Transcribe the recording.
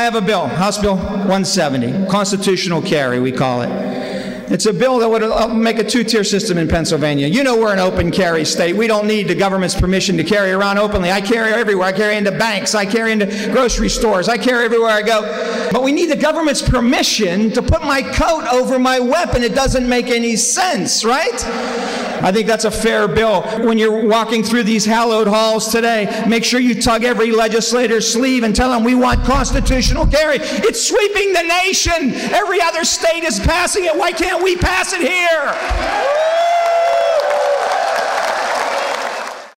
I have a bill, House Bill 170, constitutional carry, we call it. It's a bill that would make a two-tier system in Pennsylvania. You know we're an open carry state. We don't need the government's permission to carry around openly. I carry everywhere. I carry into banks. I carry into grocery stores. I carry everywhere I go. But we need the government's permission to put my coat over my weapon. It doesn't make any sense, right? I think that's a fair bill. When you're walking through these hallowed halls today, make sure you tug every legislator's sleeve and tell them we want constitutional carry. It's sweeping the nation. Every other state is passing it. Why can't we pass it here?